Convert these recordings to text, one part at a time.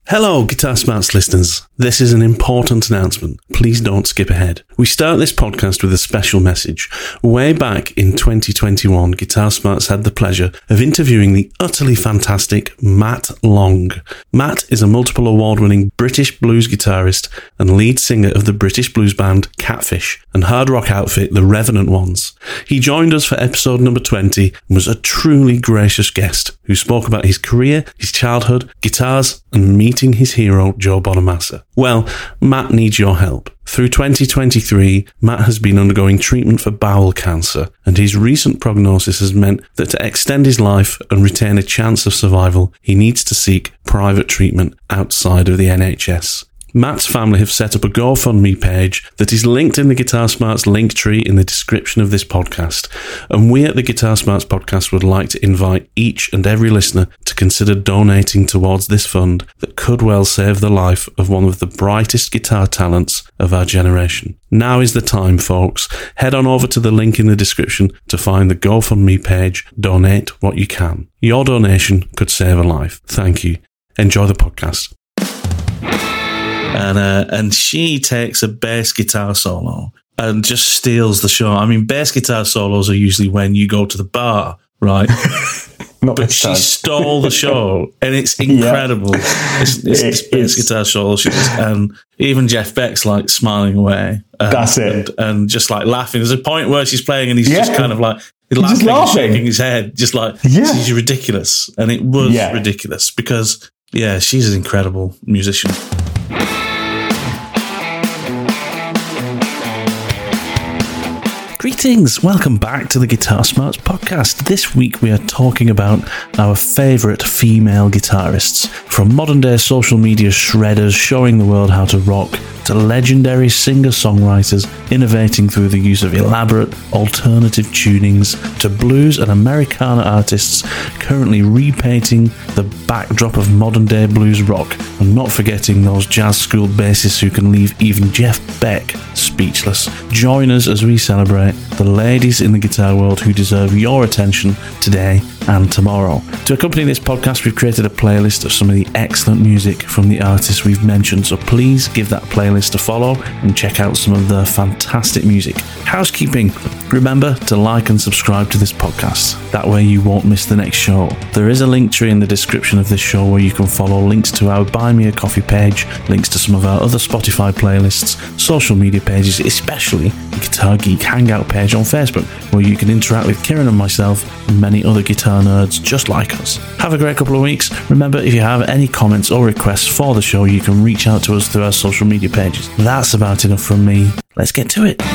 Hello, Guitar Smarts listeners. This is an important announcement. Please don't skip ahead. We start this podcast with a special message. Way back in 2021, Guitar Smarts had the pleasure of interviewing the utterly fantastic Matt Long. Matt is a multiple award-winning British blues guitarist and lead singer of the British blues band Catfish and hard rock outfit The Revenant Ones. He joined us for episode number 20 and was a truly gracious guest who spoke about his career, his childhood, guitars, and meeting his hero, Joe Bonamassa. Well, Matt needs your help. Through 2023, Matt has been undergoing treatment for bowel cancer, and his recent prognosis has meant that to extend his life and retain a chance of survival, he needs to seek private treatment outside of the NHS. Matt's family have set up a GoFundMe page that is linked in the Guitar Smarts link tree in the description of this podcast. And we at the Guitar Smarts podcast would like to invite each and every listener to consider donating towards this fund that could well save the life of one of the brightest guitar talents of our generation. Now is the time, folks. Head on over to the link in the description to find the GoFundMe page. Donate what you can. Your donation could save a life. Thank you. Enjoy the podcast. And she takes a bass guitar solo and just steals the show. I mean, bass guitar solos are usually when you go to the bar, right? But she stole the show, and it's incredible. Yeah. It's bass guitar solo, and even Jeff Beck's like smiling away. That's it, and just like laughing. There's a point where she's playing, and he's just kind of like laughing and shaking his head, just like she's ridiculous, and it was ridiculous because she's an incredible musician. Greetings, welcome back to the Guitar Smarts podcast. This week we are talking about our favourite female guitarists, from modern day social media shredders showing the world how to rock, to legendary singer-songwriters innovating through the use of elaborate alternative tunings, to blues and Americana artists currently repainting the backdrop of modern day blues rock, and not forgetting those jazz school bassists who can leave even Jeff Beck speechless. Join us as we celebrate the ladies in the guitar world who deserve your attention today and tomorrow. To accompany this podcast, we've created a playlist of some of the excellent music from the artists we've mentioned, so please give that playlist a follow and check out some of the fantastic music. Housekeeping: remember to like and subscribe to this podcast. That way you won't miss the next show. There is a link tree in the description of this show where you can follow links to our Buy Me a Coffee page, links to some of our other Spotify playlists, social media pages, especially the Guitar Geek Hangout page on Facebook, where you can interact with Kieran and myself and many other guitar nerds just like us. Have a great couple of weeks. Remember, if you have any comments or requests for the show, you can reach out to us through our social media pages. That's about enough from me. Let's get to it.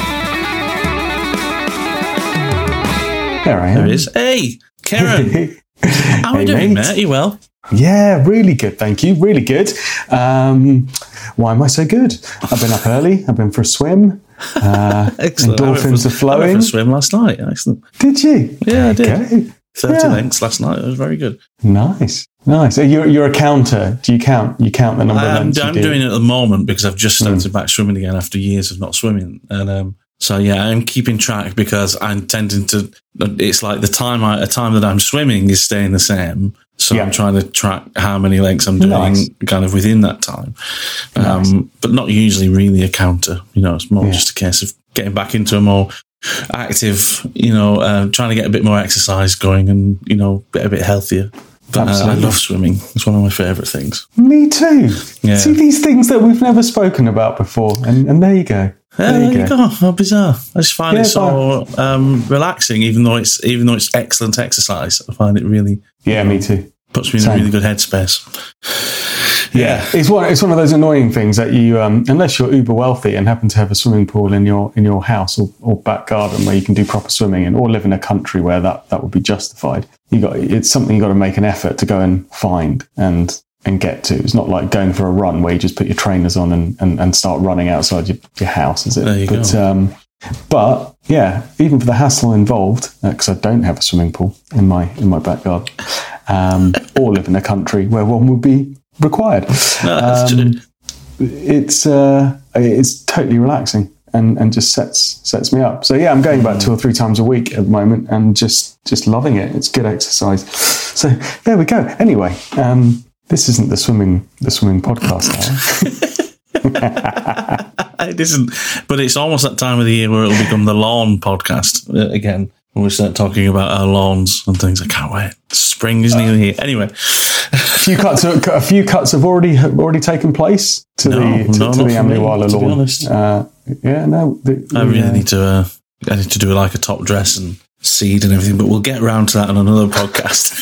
There I am. There it is. Hey, Kieran. How are you doing, mate? Are you well? Yeah, really good, thank you. Really good. Why am I so good? I've been up early. I've been for a swim. Excellent. Endorphins are flowing. I went for a swim last night. Excellent. Did you? Yeah, I did. 30 lengths last night. It was very good. Nice. So you're a counter. Do you count? You count the number of lengths I'm doing it at the moment because I've just started back swimming again after years of not swimming. And so I'm keeping track because I'm tending to. It's like a time that I'm swimming is staying the same. So I'm trying to track how many lengths I'm doing kind of within that time. But not usually really a counter. It's more just a case of getting back into a more active, trying to get a bit more exercise going and, get a bit healthier. But I love swimming. It's one of my favourite things. Me too. Yeah. See these things that we've never spoken about before. And there you go. There you go. How bizarre. I just find it so relaxing, even though it's excellent exercise. I find it really... Yeah, me too. Puts me in a really good headspace. Yeah. It's one of those annoying things that you, unless you're uber wealthy and happen to have a swimming pool in your house or back garden where you can do proper swimming in, or live in a country where that would be justified, it's something you got to make an effort to go and find and get to. It's not like going for a run where you just put your trainers on and start running outside your house, is it? There you go. But yeah, even for the hassle involved, because I don't have a swimming pool in my back garden, or live in a country where one would be required. No, that's true. It's totally relaxing and just sets me up. So yeah, I'm going about 2 or 3 times a week at the moment and just loving it. It's good exercise. So there we go. Anyway, This isn't the swimming podcast now. It isn't, but it's almost that time of the year where it'll become the lawn podcast again. When we start talking about our lawns and things, I can't wait. Spring is nearly here. Anyway, a few cuts have already taken place to the Amliwala lawn. To be honest, I really need to. I need to do like a top dress and seed and everything, but we'll get round to that on another podcast.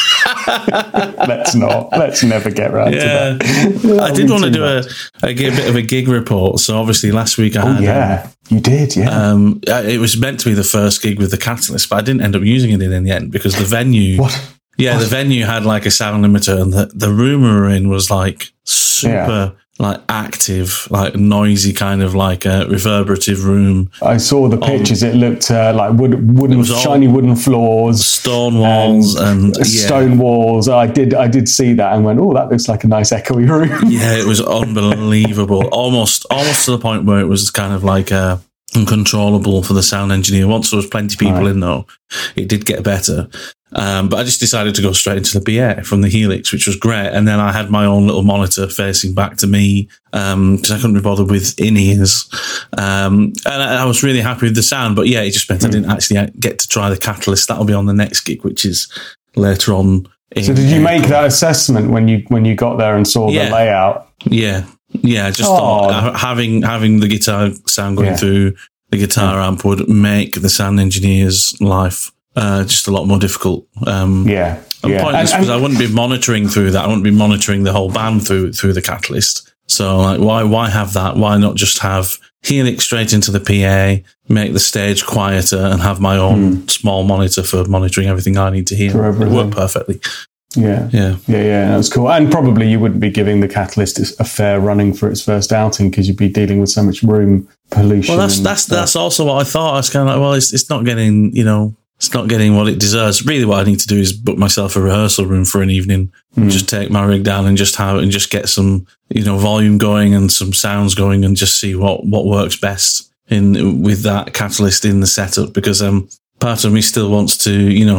Let's never get round to that. I did want to do a bit of a gig report. So obviously last week I had... you did, yeah. It was meant to be the first gig with the Catalyst, but I didn't end up using it in the end because the venue... What? Yeah, the venue had like a sound limiter, and the room we were in was like super... like active, like noisy, kind of like a reverberative room. I saw the pictures. It looked like shiny wooden floors, stone walls, and stone walls. I did see that and went, oh, that looks like a nice echoey room. Yeah, it was unbelievable. almost to the point where it was kind of like uncontrollable for the sound engineer. Once there was plenty of people in, though, it did get better. But I just decided to go straight into the PA from the Helix, which was great. And then I had my own little monitor facing back to me, because I couldn't be bothered with in-ears. And I was really happy with the sound, but yeah, it just meant I didn't actually get to try the Catalyst. That'll be on the next gig, which is later on. So did you make that assessment when you got there and saw the layout? Yeah. Yeah. I just thought having the guitar sound going through the guitar amp would make the sound engineer's life just a lot more difficult. Pointless because I wouldn't be monitoring through that. I wouldn't be monitoring the whole band through the Catalyst. So like, why have that? Why not just have Helix straight into the PA, make the stage quieter, and have my own small monitor for monitoring everything I need to hear? It worked perfectly. Yeah. That was cool. And probably you wouldn't be giving the Catalyst a fair running for its first outing because you'd be dealing with so much room pollution. Well, that's also what I thought. I was kind of like, well, it's not getting, it's not getting what it deserves. Really, what I need to do is book myself a rehearsal room for an evening, just take my rig down and just get some, volume going and some sounds going, and just see what works best with that Catalyst in the setup. Because part of me still wants to,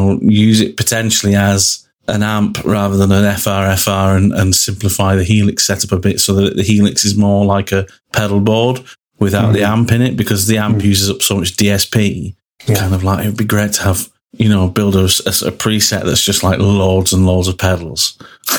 use it potentially as an amp rather than an FR and simplify the Helix setup a bit so that the Helix is more like a pedal board without the amp in it, because the amp uses up so much DSP. Kind of like, it would be great to have, build a preset that's just like loads and loads of pedals,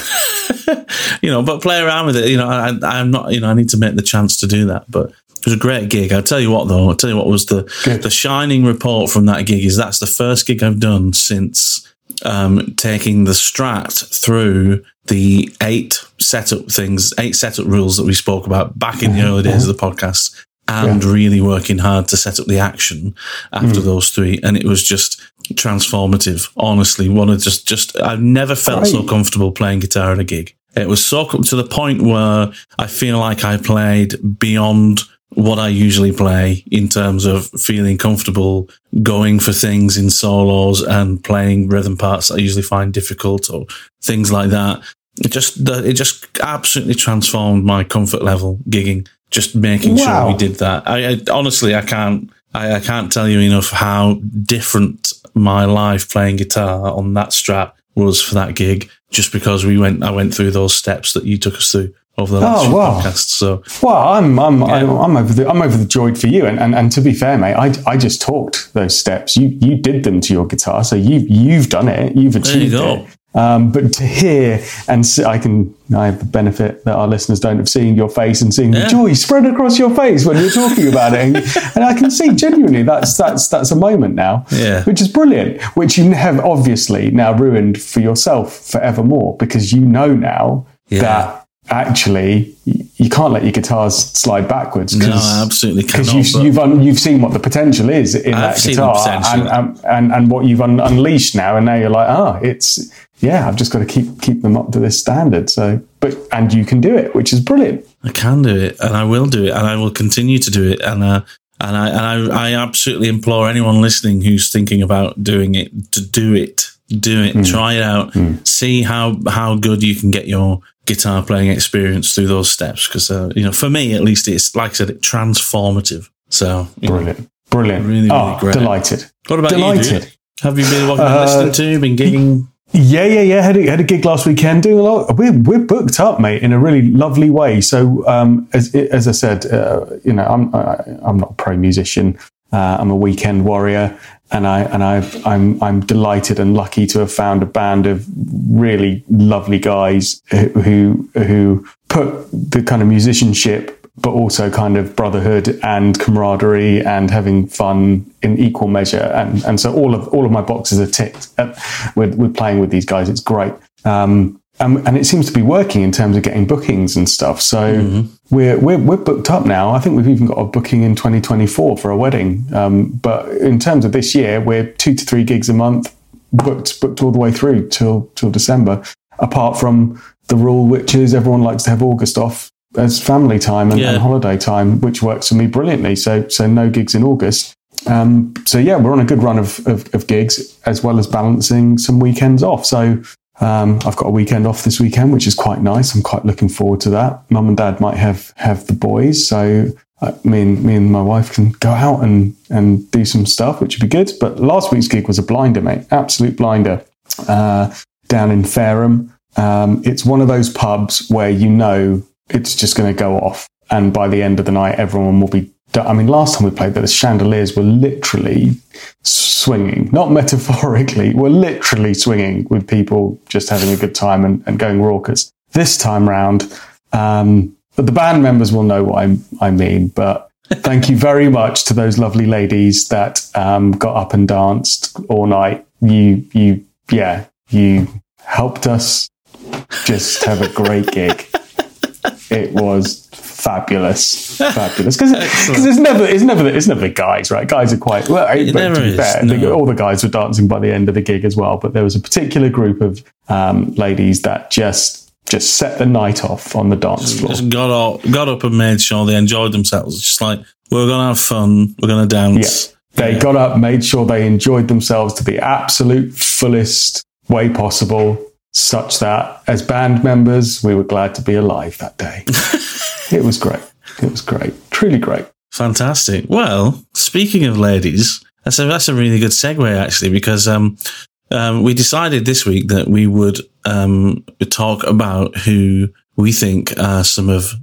but play around with it. I'm not, I need to make the chance to do that, but it was a great gig. I'll tell you what was the shining report from that gig is that's the first gig I've done since taking the Strat through the 8 setup rules that we spoke about back in the early days of the podcast, and really working hard to set up the action after those 3. And it was just transformative. Honestly, I've never felt so comfortable playing guitar at a gig. It was so to the point where I feel like I played beyond what I usually play in terms of feeling comfortable going for things in solos and playing rhythm parts that I usually find difficult or things like that. It just absolutely transformed my comfort level gigging. Just making sure we did that. I honestly, I can't tell you enough how different my life playing guitar on that Strat was for that gig. Just because I went through those steps that you took us through over the last few podcasts. So, I'm over the joy for you. And to be fair, mate, I just talked those steps. You did them to your guitar, so you've done it. You've achieved it. But to hear and see, I have the benefit that our listeners don't have seen your face and seeing the joy spread across your face when you're talking about it, and I can see genuinely that's a moment now, which is brilliant, which you have obviously now ruined for yourself forevermore, because now that actually you can't let your guitars slide backwards. No, I absolutely cannot. Because you've seen what the potential is in that guitar, and what you've unleashed now, and now you're like, I've just got to keep them up to this standard. So, and you can do it, which is brilliant. I can do it, and I will do it, and I will continue to do it, and I absolutely implore anyone listening who's thinking about doing it to do it. Try it out, see how good you can get your guitar playing experience through those steps. Because for me at least, it's like I said, it's transformative. So brilliant, really, really great. Delighted. What about you, dude? Have you been listening to? Been gigging? Yeah. Had a gig last weekend. Doing a lot. We're booked up, mate, in a really lovely way. So as I said, I'm not a pro musician. I'm a weekend warrior, and I'm delighted and lucky to have found a band of really lovely guys who put the kind of musicianship, but also kind of brotherhood and camaraderie and having fun in equal measure. And so all of my boxes are ticked. We're playing with these guys. It's great. And it seems to be working in terms of getting bookings and stuff. So we're booked up now. I think we've even got a booking in 2024 for a wedding. But in terms of this year, we're 2 to 3 gigs a month, booked all the way through till December. Apart from the rule, which is everyone likes to have August off as family time and holiday time, which works for me brilliantly. So no gigs in August. We're on a good run of gigs, as well as balancing some weekends off. So I've got a weekend off this weekend, which is quite nice. I'm quite looking forward to that. Mum and Dad might have the boys, so me and my wife can go out and do some stuff, which would be good. But last week's gig was a blinder, mate, absolute blinder, down in Fareham. It's one of those pubs where it's just going to go off, and by the end of the night, everyone will be done. I mean, last time we played, the chandeliers were literally swinging, not metaphorically, we're literally swinging with people just having a good time and going raucous. This time round, the band members will know what I mean, but thank you very much to those lovely ladies that got up and danced all night. You helped us just have a great gig. It was fabulous because it's never the guys, right? Guys are quite well. But to be fair, all the guys were dancing by the end of the gig as well. But there was a particular group of ladies that just set the night off on the dance floor. Just got up and made sure they enjoyed themselves. Just like, we're going to have fun, we're going to dance. Yeah. They got up, made sure they enjoyed themselves to the absolute fullest way possible, such that as band members, we were glad to be alive that day. It was great. Truly great. Fantastic. Well, speaking of ladies, that's a really good segue, actually, because we decided this week that we would talk about who we think are some of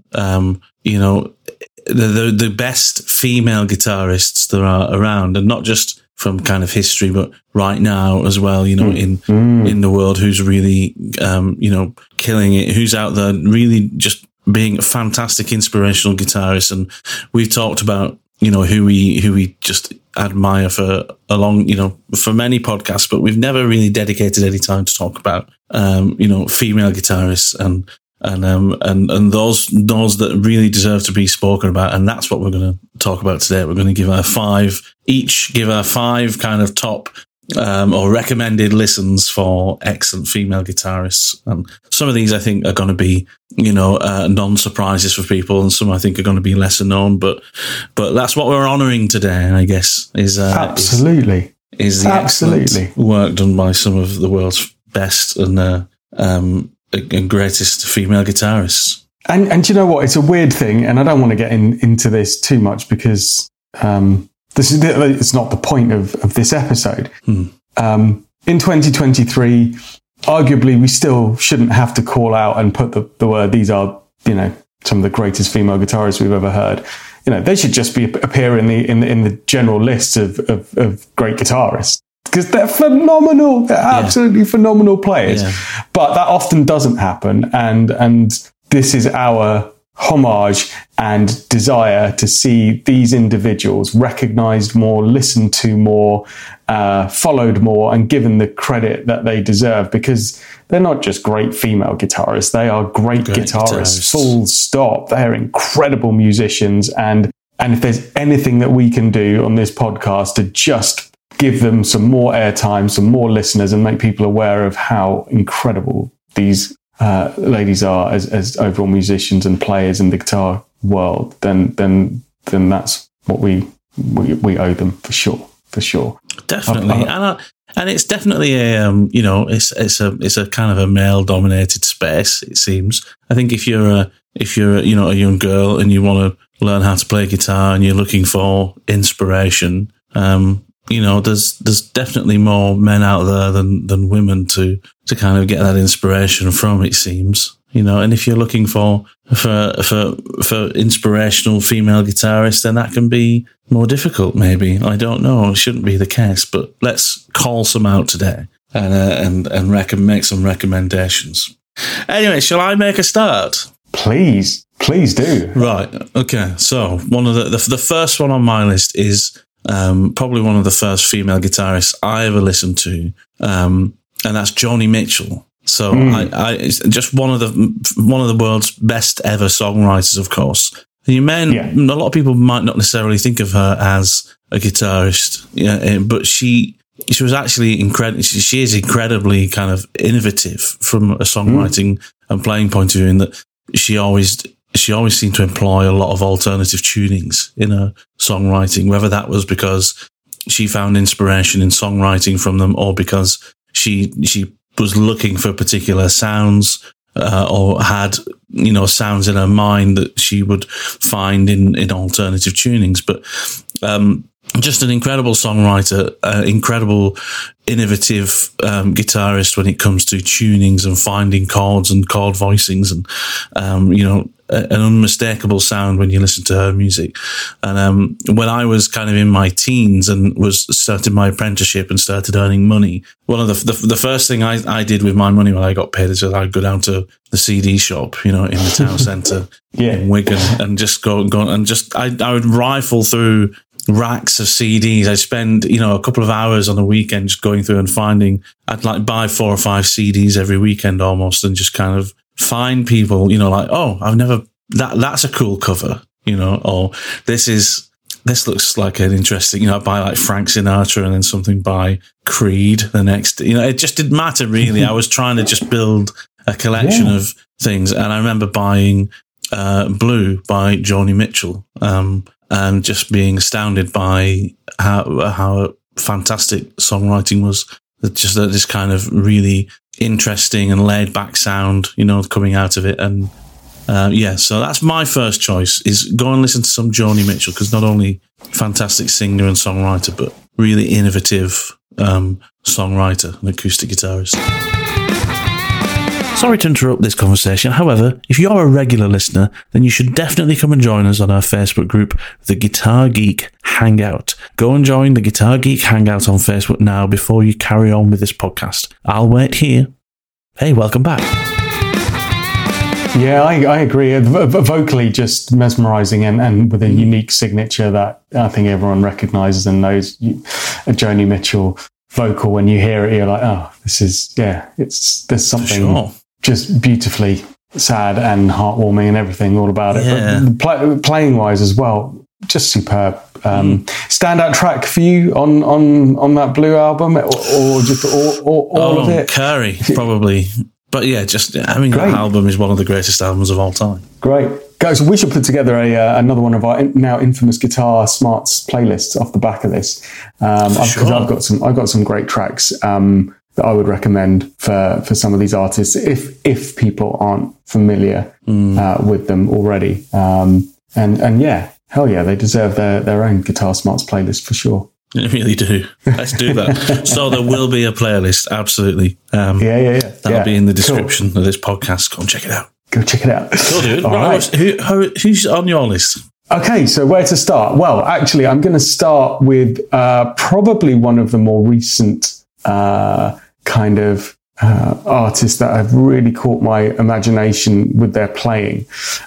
the best female guitarists there are around, and not just from kind of history, but right now as well, in the world, who's really, killing it, who's out there really just being a fantastic inspirational guitarist. And we've talked about, who we just admire for for many podcasts, but we've never really dedicated any time to talk about, female guitarists and those that really deserve to be spoken about. And that's what we're going to talk about today. We're going to give our five kind of top or recommended listens for excellent female guitarists. And some of these I think are going to be, non-surprises for people, and some I think are going to be lesser known, but that's what we're honouring today, I guess, is absolutely is the excellent work done by some of the world's best and greatest female guitarists. And you know what? It's a weird thing, and I don't want to get into this too much because it's not the point of this episode. In 2023, arguably, we still shouldn't have to call out and put the word, these are, some of the greatest female guitarists we've ever heard. They should just appear in the general list of great guitarists, because they're phenomenal. They're absolutely phenomenal players. Yeah. But that often doesn't happen. And this is our homage and desire to see these individuals recognized more, listened to more, followed more, and given the credit that they deserve, because they're not just great female guitarists. They are great guitarists, full stop. They're incredible musicians. And if there's anything that we can do on this podcast to just give them some more airtime, some more listeners, and make people aware of how incredible these ladies are as overall musicians and players in the guitar world, then that's what we owe them for sure. Definitely, and it's definitely it's a kind of a male dominated space. It seems. I think if you're a young girl and you want to learn how to play guitar and you're looking for inspiration, there's definitely more men out there than women to kind of get that inspiration from, it seems. And if you're looking for inspirational female guitarists, then that can be more difficult, maybe. I don't know. It shouldn't be the case, but let's call some out today and make some recommendations. Anyway, shall I make a start? Please do. Right. Okay. So one of the first one on my list is probably one of the first female guitarists I ever listened to, and that's Joni Mitchell. So I just one of the world's best ever songwriters, of course. And a lot of people might not necessarily think of her as a guitarist, but she was actually incredible. She is incredibly kind of innovative from a songwriting and playing point of view, in that she always seemed to employ a lot of alternative tunings in her songwriting, whether that was because she found inspiration in songwriting from them, or because she was looking for particular sounds, or had, sounds in her mind that she would find in alternative tunings. But, just an incredible songwriter, incredible, innovative guitarist when it comes to tunings and finding chords and chord voicings, and an unmistakable sound when you listen to her music. And when I was kind of in my teens and was starting my apprenticeship and started earning money, one of the first thing I did with my money when I got paid is that I'd go down to the CD shop, in the town centre in Wigan, and just go and just I would rifle through racks of CDs. I'd spend, a couple of hours on the weekend just going through and finding. I'd buy 4 or 5 CDs every weekend almost, and just kind of find people, that's a cool cover, or this looks like an interesting, I'd buy Frank Sinatra and then something by Creed the next, it just didn't matter really. I was trying to just build a collection of things. And I remember buying Blue by Joni Mitchell, and just being astounded by how fantastic songwriting was. Just this kind of really interesting and laid back sound, coming out of it. And so that's my first choice, is go and listen to some Joni Mitchell, because not only fantastic singer and songwriter, but really innovative songwriter and acoustic guitarist. Sorry to interrupt this conversation. However, if you're a regular listener, then you should definitely come and join us on our Facebook group, the Guitar Geek Hangout. Go and join the Guitar Geek Hangout on Facebook now before you carry on with this podcast. I'll wait here. Hey, welcome back. Yeah, I agree. Vocally just mesmerising, and with a unique signature that I think everyone recognises and knows. A Joni Mitchell vocal, when you hear it, you're like, oh, this is, there's something just beautifully sad and heartwarming and everything all about it. Yeah. But playing wise as well, just superb. Standout track for you on that Blue album, or just all of it? Curry, probably. But yeah, that album is one of the greatest albums of all time. Great. Guys, we should put together another one of our now infamous Guitar Smarts playlists off the back of this. Because I've got some great tracks that I would recommend for some of these artists if people aren't familiar with them already. And yeah, hell yeah, they deserve their own Guitar Smarts playlist for sure. They really do. Let's do that. So there will be a playlist, absolutely. That'll be in the description of this podcast. Go and check it out. Go check it out. Cool, dude. All right. Who's on your list? Okay, so where to start? Well, actually, I'm going to start with probably one of the more recent kind of artists that have really caught my imagination with their playing.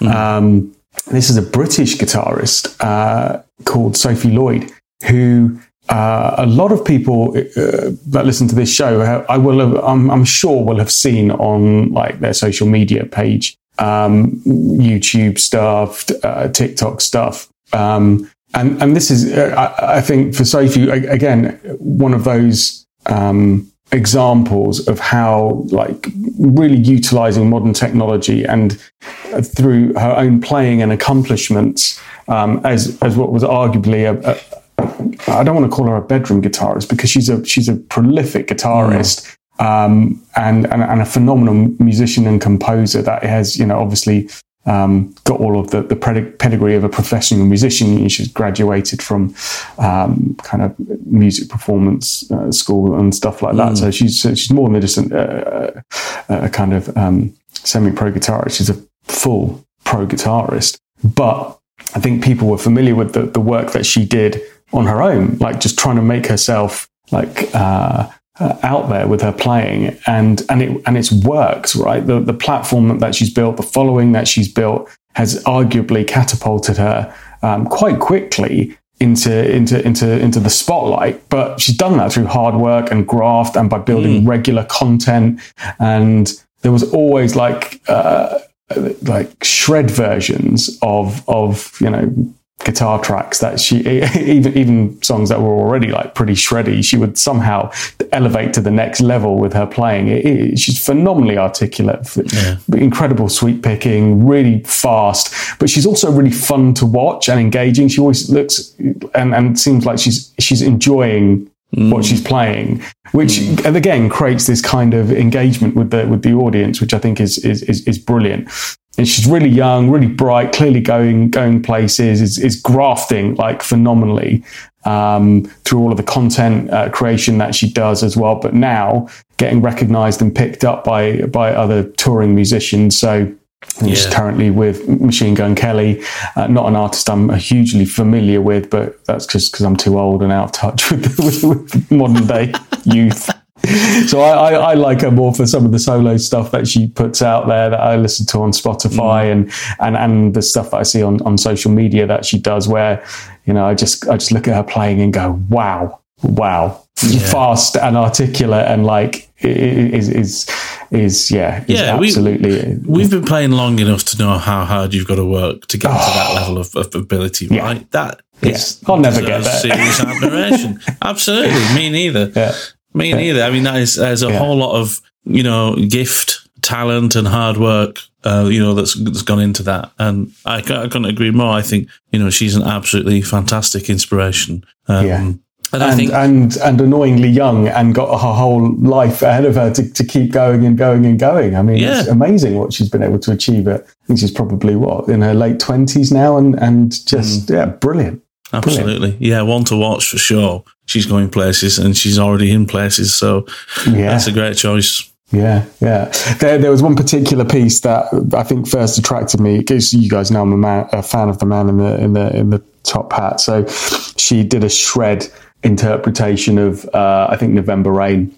This is a British guitarist called Sophie Lloyd, who a lot of people that listen to this show, I'm sure will have seen on their social media page, YouTube stuff, TikTok stuff. And this is, I think for Sophie, again, one of those examples of how really utilizing modern technology and through her own playing and accomplishments, as what was arguably I don't want to call her a bedroom guitarist, because she's a prolific guitarist, and a phenomenal musician and composer that has, obviously got all of the pedigree of a professional musician. She's graduated from kind of music performance school and stuff like that. So she's more than just a kind of semi-pro guitarist. She's a full pro guitarist. But I think people were familiar with the work that she did on her own, like just trying to make herself like out there with her playing, and it's worked, right? The platform that she's built, the following that she's built, has arguably catapulted her quite quickly into the spotlight. But she's done that through hard work and graft, and by building regular content. And there was always like shred versions of guitar tracks that she, even songs that were already like pretty shreddy, she would somehow elevate to the next level with her playing. She's phenomenally articulate, incredible sweep picking, really fast, but she's also really fun to watch and engaging. She always looks and seems like she's enjoying what she's playing, which again creates this kind of engagement with the audience, which I think is brilliant. And she's really young, really bright, clearly going places, is grafting like phenomenally through all of the content creation that she does as well. But now getting recognised and picked up by other touring musicians. So she's currently with Machine Gun Kelly, not an artist I'm hugely familiar with, but that's just because I'm too old and out of touch with modern day youth. So I like her more for some of the solo stuff that she puts out there that I listen to on Spotify and the stuff that I see on social media that she does, where, I just look at her playing and go, wow, fast and articulate, and like is absolutely. We've been playing long enough to know how hard you've got to work to get to that level of ability, right? That is, I'll never get there. Serious admiration. Absolutely, me neither. Yeah. Me neither. I mean, there's a whole lot of, gift, talent and hard work, that's gone into that. And I couldn't agree more. I think, she's an absolutely fantastic inspiration. And I think, and annoyingly young, and got her whole life ahead of her to keep going and going and going. I mean, it's amazing what she's been able to achieve. I think she's probably in her late 20s now, and just, brilliant. Absolutely. Yeah, one to watch for sure. She's going places, and she's already in places. So that's a great choice. Yeah. There was one particular piece that I think first attracted me, because you guys know I'm a fan of the man in the top hat. So she did a shred interpretation of I think November Rain.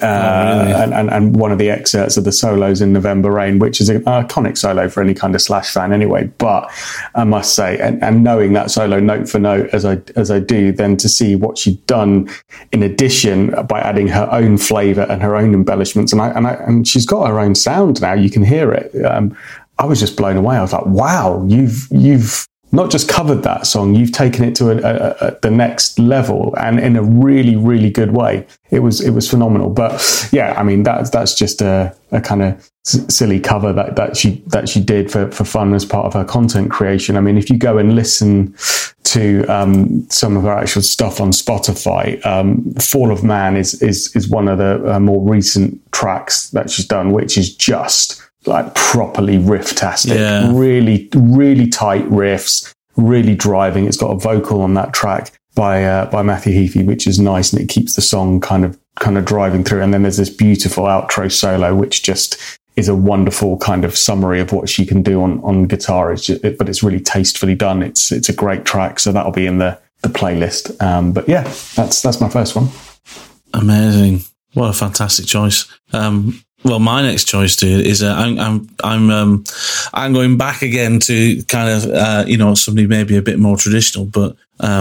And one of the excerpts of the solos in November Rain, which is an iconic solo for any kind of Slash fan anyway. But I must say, and knowing that solo note for note as I do, then to see what she'd done in addition by adding her own flavour and her own embellishments, and she's got her own sound now. You can hear it. I was just blown away. I was like, wow, you've not just covered that song, you've taken it to the next level, and in a really, really good way. It was phenomenal. But yeah, I mean, that's just a kind of silly cover that she did for fun as part of her content creation. I mean, if you go and listen to some of her actual stuff on Spotify, Fall of Man is one of the more recent tracks that she's done, which is just like properly riff-tastic, really, really tight riffs, really driving. It's got a vocal on that track by Matthew Heafy, which is nice, and it keeps the song kind of driving through. And then there's this beautiful outro solo, which just is a wonderful kind of summary of what she can do on guitar. But it's really tastefully done. It's a great track, so that'll be in the playlist. But yeah, that's my first one. Amazing! What a fantastic choice. Well, my next choice, dude, is I'm going back again to kind of somebody maybe a bit more traditional, but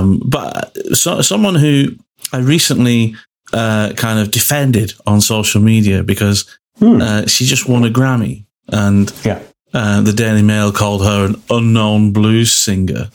someone who I recently kind of defended on social media because she just won a Grammy, and the Daily Mail called her an unknown blues singer.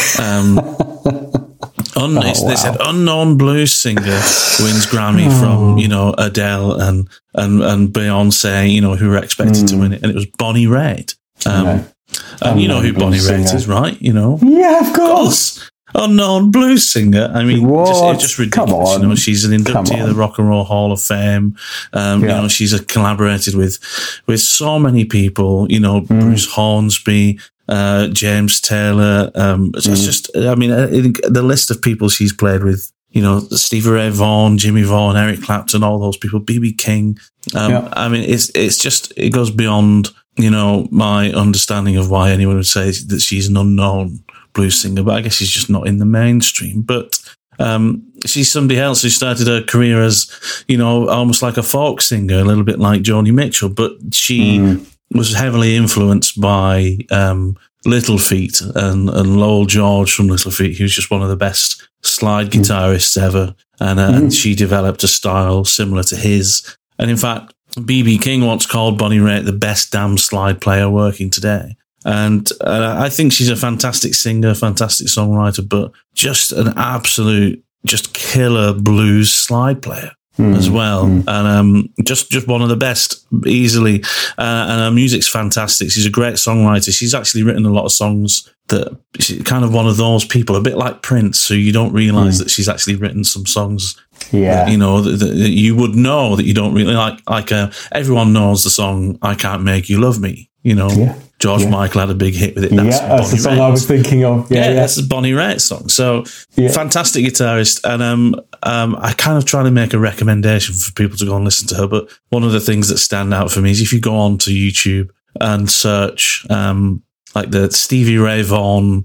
They said unknown blues singer wins Grammy from Adele and Beyonce, who were expected to win it, and it was Bonnie Raitt. And you know who Bonnie Raitt is, right? Yeah, of course. unknown blues singer. I mean, it's just ridiculous. Come on. She's an inductee of the Rock and Roll Hall of Fame. She's collaborated with so many people. Bruce Hornsby, James Taylor. It's just, I mean, the list of people she's played with. Stevie Ray Vaughan, Jimmy Vaughan, Eric Clapton, all those people, B.B. King. I mean, it's just, it goes beyond, my understanding of why anyone would say that she's an unknown blues singer, but I guess she's just not in the mainstream. But she's somebody else who started her career as, almost like a folk singer, a little bit like Joni Mitchell, but she was heavily influenced by Little Feat and Lowell George from Little Feat, who's just one of the best slide guitarists ever. And she developed a style similar to his. And in fact, B.B. King once called Bonnie Raitt the best damn slide player working today. And I think she's a fantastic singer, fantastic songwriter, but just an absolute, just killer blues slide player as well. And just one of the best, easily. And her music's fantastic. She's a great songwriter. She's actually written a lot of songs that she's kind of one of those people, a bit like Prince, so you don't realise that she's actually written some songs. Yeah, that you would know that you don't really like. Everyone knows the song "I Can't Make You Love Me." George Michael had a big hit with it. That's the song I was thinking of. That's a Bonnie Raitt song. So fantastic guitarist, and I kind of try to make a recommendation for people to go and listen to her. But one of the things that stand out for me is if you go on to YouTube and search like the Stevie Ray Vaughan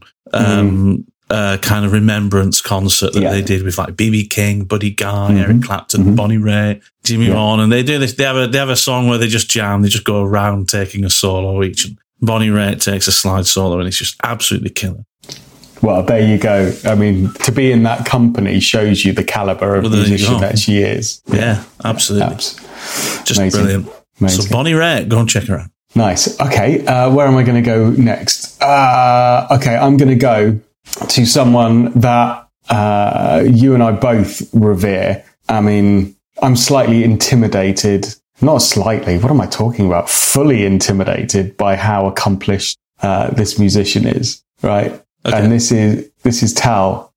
kind of remembrance concert that they did with like B.B. King, Buddy Guy, Eric Clapton, Bonnie Raitt, Jimmy Vaughan, and they do this. They have a song where they just jam. They just go around taking a solo each, and Bonnie Raitt takes a slide solo, and it's just absolutely killer. Well, there you go. I mean, to be in that company shows you the caliber of musician that she is. Yeah, absolutely. Just Amazing. Brilliant. Amazing. So Bonnie Raitt, go and check her out. Nice. Okay, where am I going to go next? Okay, I'm going to go to someone that you and I both revere. I mean, I'm slightly intimidated. Not slightly. What am I talking about? Fully intimidated by how accomplished this musician is. Right. Okay. And this is Tal.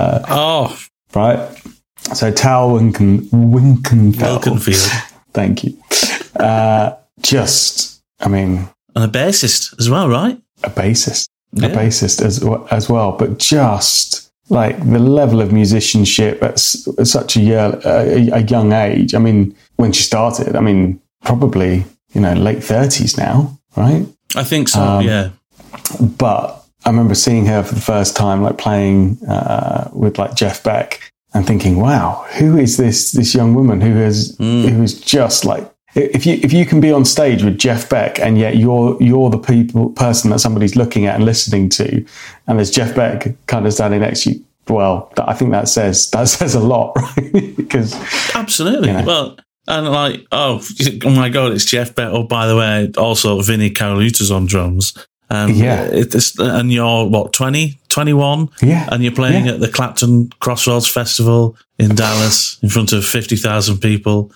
Right. So Tal Winkenfeld. Thank you. And a bassist as well, right? A bassist as well, but just like the level of musicianship at such a young age. I mean, when she started, I mean, probably, late 30s now, right? I think so, yeah. But I remember seeing her for the first time, like playing with like Jeff Beck and thinking, wow, who is this young woman who is just like, if you can be on stage with Jeff Beck and yet you're the person that somebody's looking at and listening to, and there's Jeff Beck kind of standing next to you, well, I think that says a lot, right? Because absolutely, well, and like, oh my God, it's Jeff Beck. Oh, by the way, also Vinnie Caroluta's on drums, and and you're what 20, 21, and you're playing at the Clapton Crossroads Festival in Dallas in front of 50,000 people.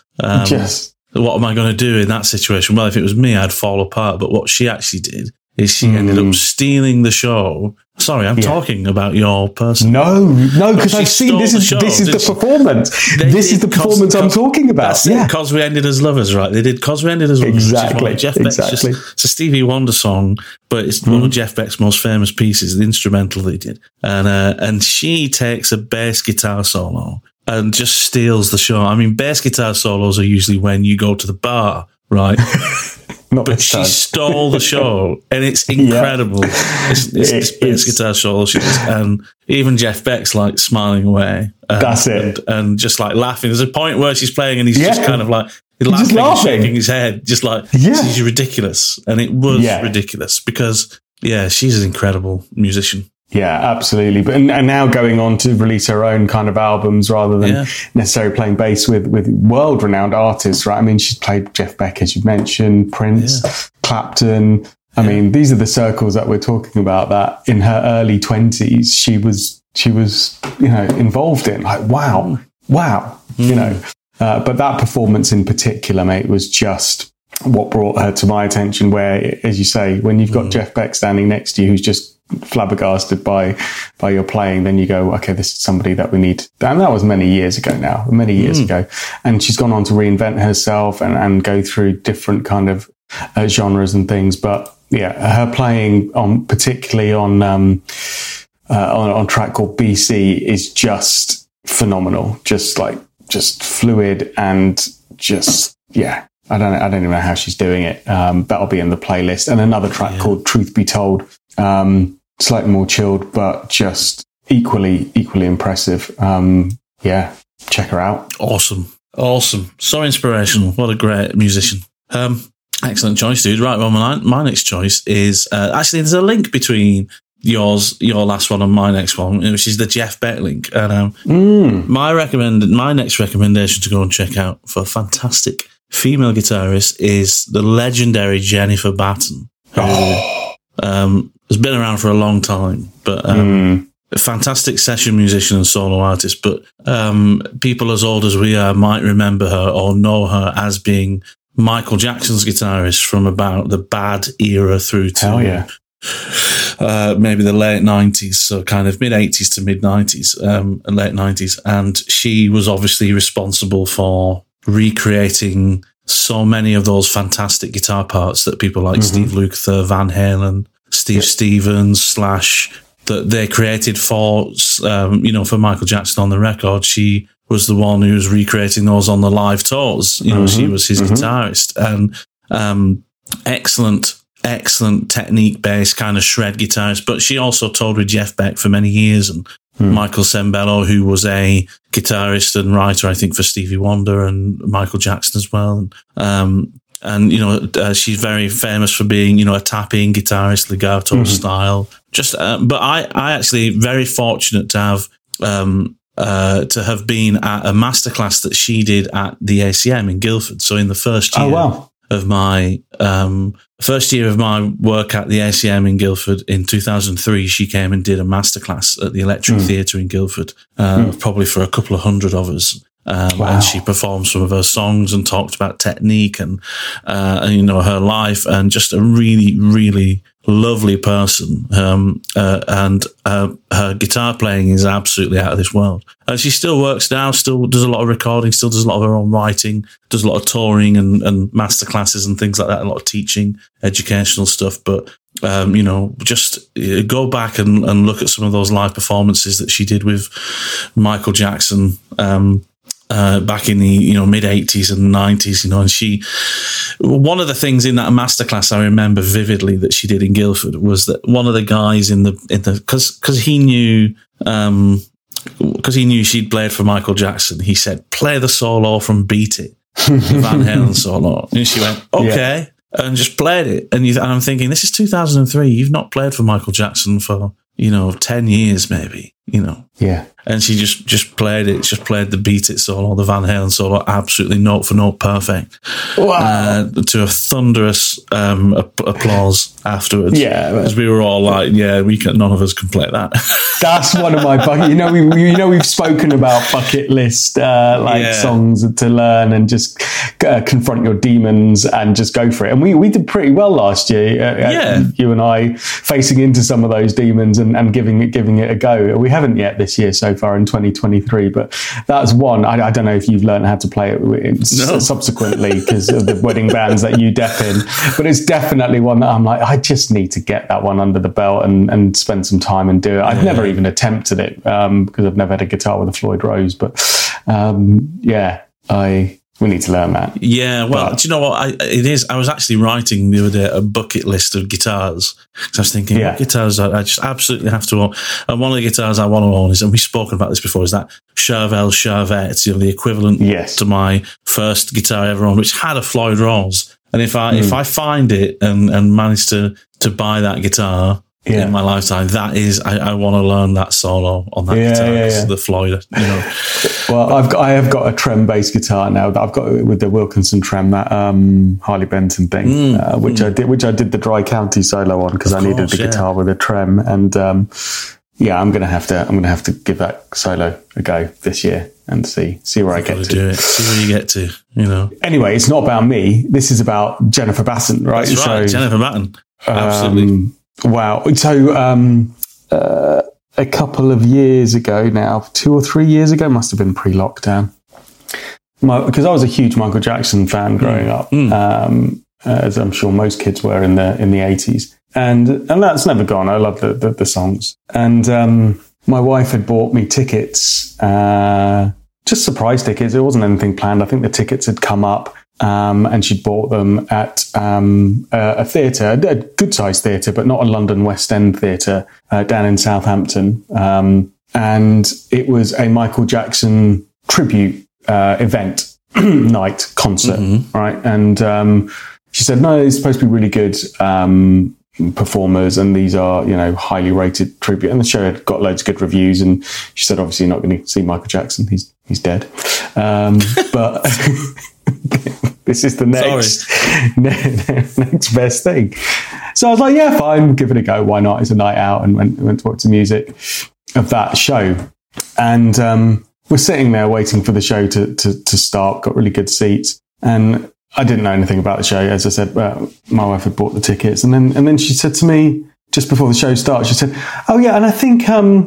What am I going to do in that situation? Well, if it was me, I'd fall apart. But what she actually did is she ended up stealing the show. Sorry, I'm talking about your person. No, because I've seen this is the performance. This is the performance I'm talking about. That's Cause We Ended as Lovers, right? They did Cause We Ended as Lovers. Exactly. Jeff Beck's it's a Stevie Wonder song, but it's one of Jeff Beck's most famous pieces, the instrumental they did. And she takes a bass guitar solo and just steals the show. I mean, bass guitar solos are usually when you go to the bar, right? But she stole the show, and it's incredible. It's bass guitar solo, and even Jeff Beck's like smiling away. That's it. And just like laughing. There's a point where she's playing and he's just kind of like laughing and shaking his head, just like, she's ridiculous. And it was ridiculous because, she's an incredible musician. Yeah, absolutely. But and now going on to release her own kind of albums rather than necessarily playing bass with world-renowned artists, right? I mean, she's played Jeff Beck, as you mentioned, Prince, Clapton. I mean, these are the circles that we're talking about that in her early 20s, she was, involved in. Like, wow. But that performance in particular, mate, was just what brought her to my attention, where, as you say, when you've got Jeff Beck standing next to you, who's just flabbergasted by your playing, then you go, okay, this is somebody that we need. And that was many years ago. And she's gone on to reinvent herself and go through different kind of genres and things. But yeah, her playing particularly on a track called BC is just phenomenal. Just fluid and just, yeah. I don't even know how she's doing it. That'll be in the playlist. And another track called Truth Be Told, slightly more chilled, but just equally impressive. Check her out. Awesome. So inspirational. What a great musician. Excellent choice, dude. Right, well, my next choice is, actually, there's a link between your last one and my next one, which is the Jeff Beck link. And my next recommendation to go and check out for a fantastic female guitarist is the legendary Jennifer Batten, who has been around for a long time, but a fantastic session musician and solo artist. But people as old as we are might remember her or know her as being Michael Jackson's guitarist from about the Bad era through to maybe the late 90s, so kind of mid 80s to mid 90s and late 90s. And she was obviously responsible for recreating so many of those fantastic guitar parts that people like Steve Lukather, Van Halen, Steve Stevens / that they created for Michael Jackson on the record. She was the one who was recreating those on the live tours. She was his guitarist, and excellent technique-based kind of shred guitarist. But she also toured with Jeff Beck for many years, and Michael Sembello, who was a guitarist and writer, I think, for Stevie Wonder and Michael Jackson as well. She's very famous for being, a tapping guitarist, legato style. But I actually very fortunate to have been at a masterclass that she did at the ACM in Guildford. So in the first year of my work at the ACM in Guildford in 2003, she came and did a masterclass at the Electric Theatre in Guildford, probably for a couple of hundred of us. And she performed some of her songs and talked about technique and her life, and just a really, really lovely person. And her guitar playing is absolutely out of this world. And she still works now, still does a lot of recording, still does a lot of her own writing, does a lot of touring and master classes and things like that, a lot of teaching, educational stuff. But just go back and look at some of those live performances that she did with Michael Jackson, back in the mid 80s and 90s, and one of the things in that masterclass I remember vividly that she did in Guildford was that one of the guys because he knew she'd played for Michael Jackson, he said, play the solo from Beat It, the Van Halen solo, and she went, okay, and just played it, and I'm thinking, this is 2003, you've not played for Michael Jackson for 10 years maybe, And she just played it, just played the Beat It solo, the Van Halen solo, absolutely note for note perfect. Wow. To a thunderous applause afterwards. Yeah. Because we were all like, none of us can play that. That's one of my bucket, we've spoken about bucket list songs to learn and just confront your demons and just go for it. And we did pretty well last year, you and I, facing into some of those demons and giving it a go. We haven't yet this year so far in 2023, but that's one. I don't know if you've learned how to play it subsequently because of the wedding bands that you dep in, but it's definitely one that I'm like, I just need to get that one under the belt and spend some time and do it. I've never even attempted it because I've never had a guitar with a Floyd Rose, but we need to learn that. Yeah, well, do you know what? It is. I was actually writing the other day a bucket list of guitars. So I was thinking, what guitars I just absolutely have to own. And one of the guitars I want to own is, and we've spoken about this before, is that Charvel Charvet, the equivalent to my first guitar I ever owned, which had a Floyd Rose. And if I find it and manage to buy that guitar in my lifetime, that is, I want to learn that solo on that guitar, the Floyd, Well, I have got a trem bass guitar now that I've got with the Wilkinson trem, that Harley Benton thing, which I did the Dry County solo on because I needed the guitar with a trem, and I'm gonna have to give that solo a go this year and see where I get to. Do it. See where you get to. Anyway, it's not about me. This is about Jennifer Batten, right? That's right, Jennifer Batten. Absolutely. Wow. So a couple of years ago now, 2 or 3 years ago, must have been pre-lockdown, because I was a huge Michael Jackson fan growing up, as I'm sure most kids were in the 80s. And that's never gone. I love the songs. And my wife had bought me tickets, just surprise tickets. It wasn't anything planned. I think the tickets had come up, and she'd bought them at a theatre, a good-sized theatre, but not a London West End theatre, down in Southampton. And it was a Michael Jackson tribute event, night, concert, right? And she said, no, it's supposed to be really good performers, and these are, highly rated tribute. And the show had got loads of good reviews, and she said, obviously you're not going to see Michael Jackson, he's dead. But this is the next best thing. So I was like, yeah, fine, give it a go, why not? It's a night out, and went to watch the music of that show. And we're sitting there waiting for the show to start, got really good seats, and I didn't know anything about the show. As I said, my wife had bought the tickets, and then she said to me just before the show started, she said, "Oh yeah, and I think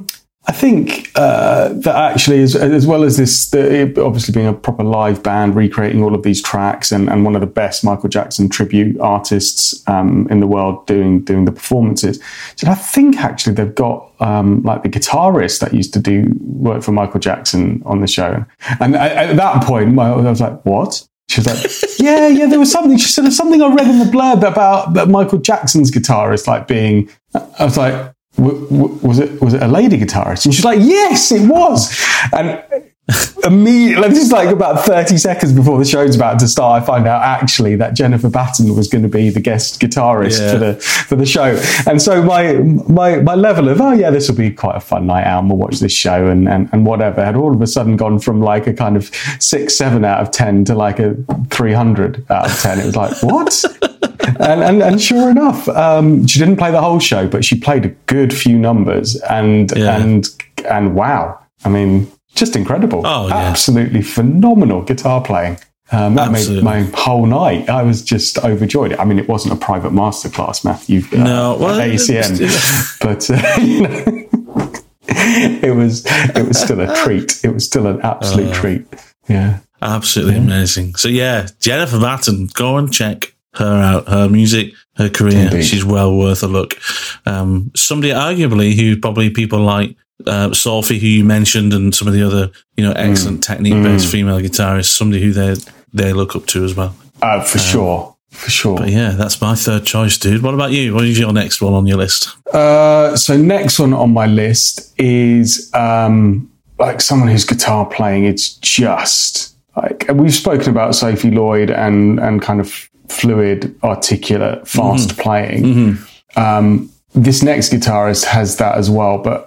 that actually, as well as this, obviously being a proper live band, recreating all of these tracks, and one of the best Michael Jackson tribute artists in the world doing the performances. So I think actually they've got like the guitarist that used to do work for Michael Jackson on the show." And at that point, I was like, "What?" She was like, yeah, there was something. She said, there's something I read in the blurb about Michael Jackson's guitarist, like being, I was like, was it a lady guitarist? And she's like, yes, it was. And immediately, this is like about 30 seconds before the show's about to start, I find out actually that Jennifer Batten was going to be the guest guitarist for the show. And so my level of, oh yeah, this will be quite a fun night out, and we'll watch this show and whatever, had all of a sudden gone from like a kind of 6-7 out of 10 to like a 300 out of 10. It was like, what? And sure enough, she didn't play the whole show, but she played a good few numbers, and wow, I mean, just incredible. Oh, yeah. Absolutely phenomenal guitar playing. That made my whole night. I was just overjoyed. I mean, it wasn't a private masterclass, Matthew. No, well, ACM, but it was still a treat. It was still an absolute treat. Yeah, absolutely amazing. So yeah, Jennifer Batten, go and check her out. Her music, her career. Indeed. She's well worth a look. Somebody arguably who probably people like Sophie, who you mentioned, and some of the other, excellent technique-based female guitarists, somebody who they look up to as well. For sure. But yeah, that's my third choice, dude. What about you? What is your next one on your list? So next one on my list is like someone whose guitar playing, it's just like, we've spoken about Sophie Lloyd and kind of fluid, articulate, fast playing. This next guitarist has that as well, but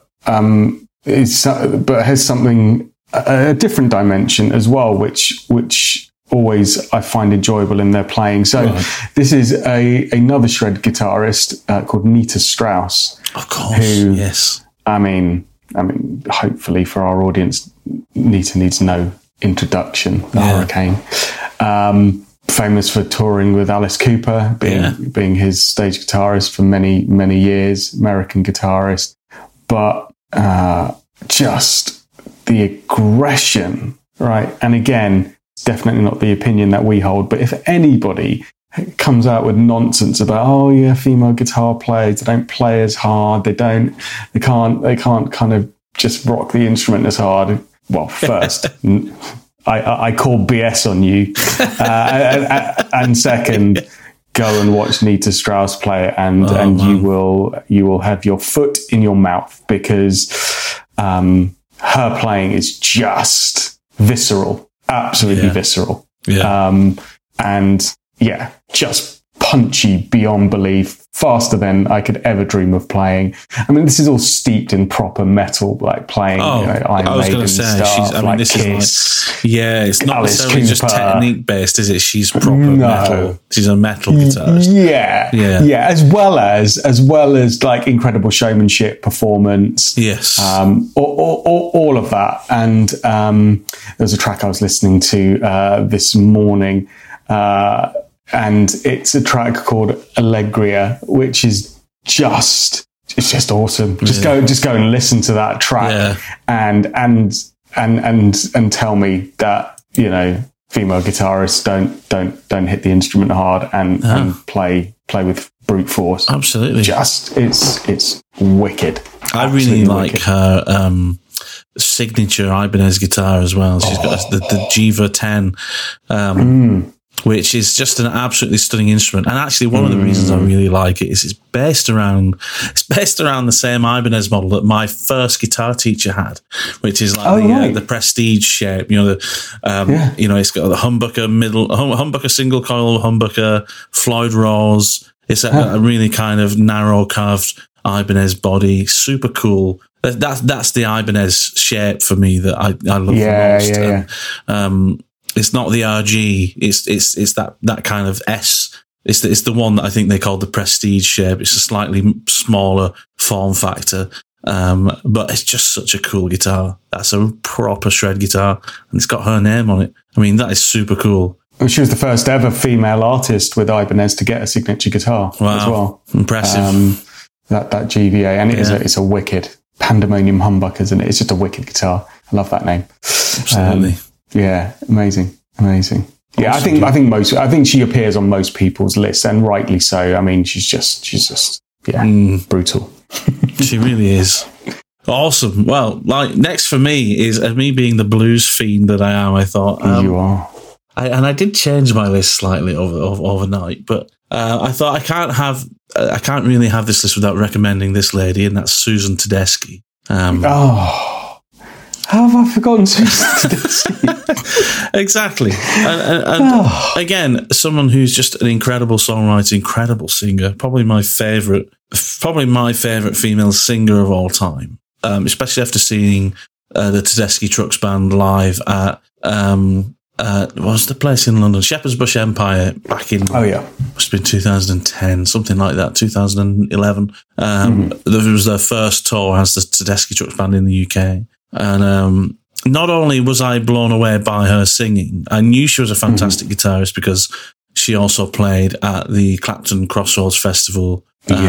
has something, a different dimension as well, which always I find enjoyable in their playing. So this is another shred guitarist called Nita Strauss. Of course, yes. I mean, hopefully for our audience, Nita needs no introduction. The Hurricane. Famous for touring with Alice Cooper, being his stage guitarist for many, many years, American guitarist. But just the aggression, right? And again, it's definitely not the opinion that we hold, but if anybody comes out with nonsense about, oh yeah, female guitar players, they don't play as hard, they can't kind of just rock the instrument as hard. Well, first, I call BS on you, and second, go and watch Nita Strauss play, and you will have your foot in your mouth, because her playing is just visceral, absolutely visceral, and just punchy beyond belief, faster than I could ever dream of playing. I mean, this is all steeped in proper metal, like playing Iron Maiden stuff, like Kiss. It's not Alice necessarily Cooper. Just technique based, is it? She's proper metal. She's a metal guitarist. Yeah. As well as like incredible showmanship, performance. Yes. All of that. And there's a track I was listening to this morning, and it's a track called Allegria, which is it's just awesome. Just go and listen to that track and tell me that, you know, female guitarists don't hit the instrument hard and play with brute force. Absolutely. It's wicked. I really like her signature Ibanez guitar as well. She's got the Jiva 10, which is just an absolutely stunning instrument. And actually, one of the reasons I really like it is it's based around the same Ibanez model that my first guitar teacher had, which is like the Prestige shape. You know, you know, it's got the humbucker single coil humbucker, Floyd Rose. It's a really kind of narrow carved Ibanez body, super cool. That's the Ibanez shape for me that I love the most. It's not the RG. It's that kind of S. It's the one that I think they call the Prestige shape. It's a slightly smaller form factor, but it's just such a cool guitar. That's a proper shred guitar, and it's got her name on it. I mean, that is super cool. She was the first ever female artist with Ibanez to get a signature guitar as well. Impressive. That GVA, and it's a wicked Pandemonium humbucker, isn't it? It's just a wicked guitar. I love that name. Absolutely. Amazing. Yeah, I think she appears on most people's lists, and rightly so. I mean, she's just brutal. She really is. Awesome. Well, like next for me is me being the blues fiend that I am. I thought you are. I did change my list slightly overnight, but I thought I can't really have this list without recommending this lady, and that's Susan Tedeschi. How have I forgotten Susan Tedeschi? Exactly. And again, someone who's just an incredible songwriter, incredible singer, probably my favorite female singer of all time, especially after seeing the Tedeschi Trucks Band live at what was the place in London? Shepherd's Bush Empire back in must have been 2010, something like that, 2011. There was their first tour as the Tedeschi Trucks Band in the UK. And not only was I blown away by her singing, I knew she was a fantastic guitarist because she also played at the Clapton Crossroads Festival.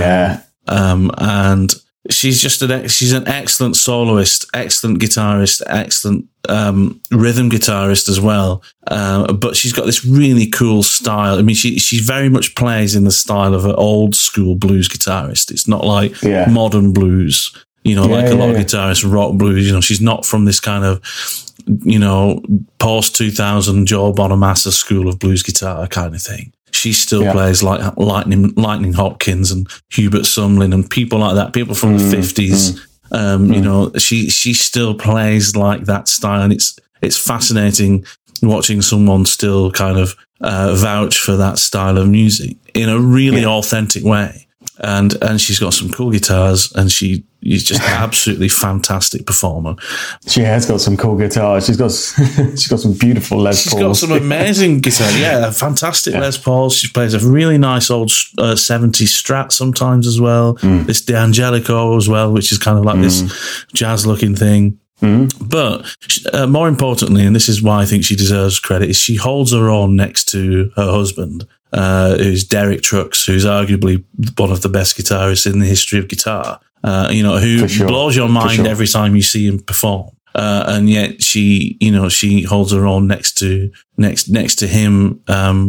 And she's just she's an excellent soloist, excellent guitarist, excellent rhythm guitarist as well. But she's got this really cool style. I mean, she very much plays in the style of an old school blues guitarist. It's not like modern blues, you know, like a lot of guitarists, rock blues. You know, she's not from this kind of, you know, post 2000 Joe Bonamassa school of blues guitar kind of thing. She still plays like Lightning Hopkins and Hubert Sumlin and people like that, people from the 50s. You know, she still plays like that style, and it's fascinating watching someone still kind of vouch for that style of music in a really authentic way. And she's got some cool guitars, and she's just an absolutely fantastic performer. She has got some cool guitars. She's got some beautiful Les Pauls. She's got some amazing guitar. Fantastic Les Pauls. She plays a really nice old 70s Strat sometimes as well. This D'Angelico as well, which is kind of like this jazz-looking thing. But more importantly, and this is why I think she deserves credit, is she holds her own next to her husband, who's Derek Trucks, who's arguably one of the best guitarists in the history of guitar. You know, who blows your mind every time you see him perform. And yet she holds her own next to him.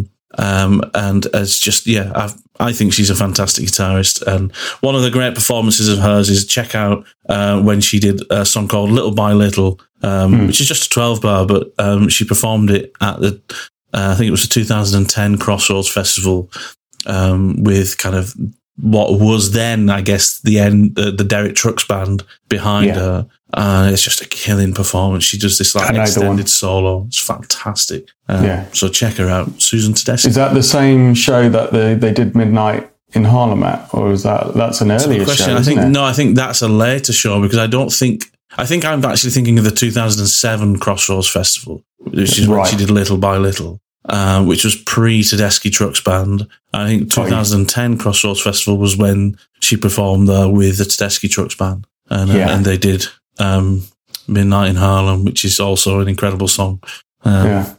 And it's just, I think she's a fantastic guitarist. And one of the great performances of hers is check out, when she did a song called Little by Little, which is just a 12-bar, but, she performed it at the, I think it was the 2010 Crossroads Festival, with kind of what was then, I guess, the Derek Trucks Band behind her. It's just a killing performance. She does this like extended solo. It's fantastic. So check her out, Susan Tedeschi. Is that the same show that they did Midnight in Harlem at, or is that's an earlier show? I think that's a later show, because I think I'm actually thinking of the 2007 Crossroads Festival, which is when she did Little by Little. Which was pre-Tedeschi Trucks Band. I think 2010 Crossroads Festival was when she performed there with the Tedeschi Trucks Band. And they did Midnight in Harlem, which is also an incredible song.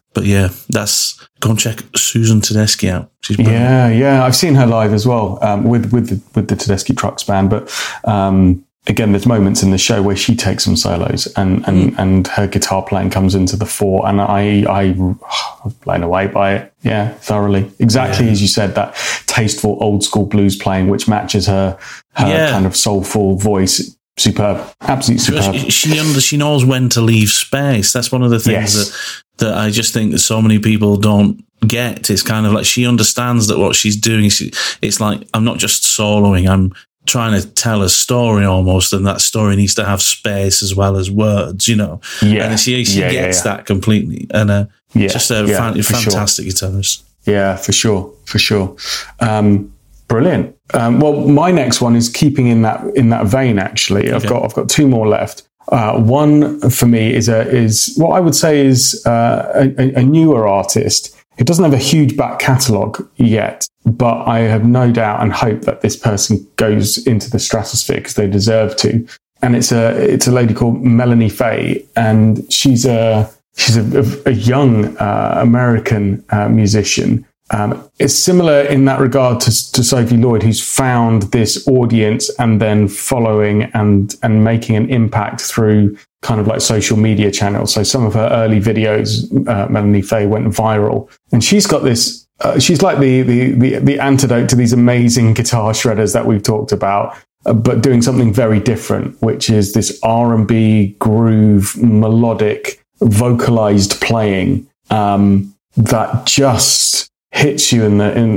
But yeah, go and check Susan Tedeschi out. She's brilliant. Yeah. I've seen her live as well with the Tedeschi Trucks band. But again, there's moments in the show where she takes some solos and her guitar playing comes into the fore, and I was blown away by it. Yeah, thoroughly. Exactly as you said, that tasteful old school blues playing, which matches her kind of soulful voice. Superb, absolutely superb. She knows when to leave space. That's one of the things that I just think that so many people don't get. It's kind of like she understands that what she's doing. It's like, I'm not just soloing, I'm trying to tell a story almost, and that story needs to have space as well as words, and she gets that completely, and just a fantastic guitarist. Yeah, for sure. Brilliant. Well, my next one is keeping in that vein. Actually, I've got two more left. One for me is what I would say is a newer artist. It doesn't have a huge back catalogue yet, but I have no doubt and hope that this person goes into the stratosphere because they deserve to. And it's a lady called Melanie Faye, and she's a young American musician. It's similar in that regard to Sophie Lloyd, who's found this audience and then following and making an impact through kind of like social media channels. So some of her early videos, Melanie Faye, went viral, and she's got this. She's like the antidote to these amazing guitar shredders that we've talked about, but doing something very different, which is this R&B groove, melodic, vocalized playing that just hits you in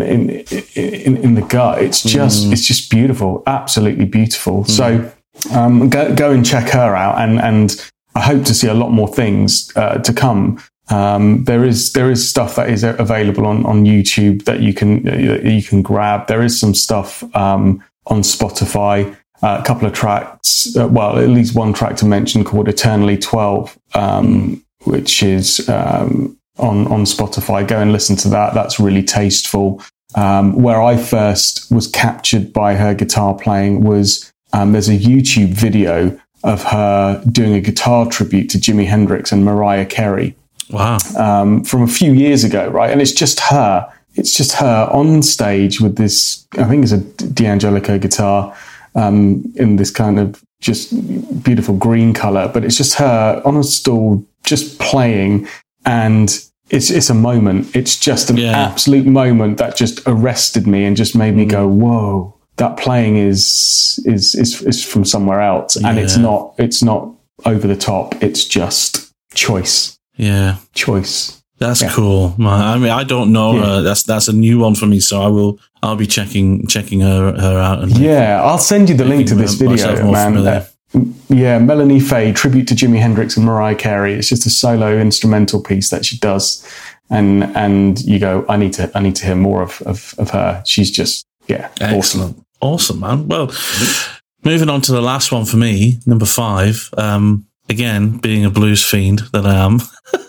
the gut. It's just beautiful, absolutely beautiful. So go and check her out, and I hope to see a lot more things to come. There is stuff that is available on YouTube that you can grab. There is some stuff on Spotify. A couple of tracks, well, at least one track to mention called Eternally 12, which is on Spotify. Go and listen to that. That's really tasteful. Where I first was captured by her guitar playing was there's a YouTube video of her doing a guitar tribute to Jimi Hendrix and Mariah Carey. Wow. From a few years ago, right? And it's just her on stage with this, I think it's a D'Angelico guitar, in this kind of just beautiful green color, but it's just her on a stool, just playing. And it's a moment. It's just an absolute moment that just arrested me and just made me go, whoa, that playing is from somewhere else. And it's not over the top. It's just choice. Yeah. Choice. That's cool. I mean, I don't know. That's a new one for me. So I'll be checking her out. And I'll send you the link to this video, man. Melanie Faye, tribute to Jimi Hendrix and Mariah Carey. It's just a solo instrumental piece that she does, and you go, I need to hear more of her. She's just excellent, awesome, man. Well, moving on to the last one for me, number 5. Again, being a blues fiend that I am,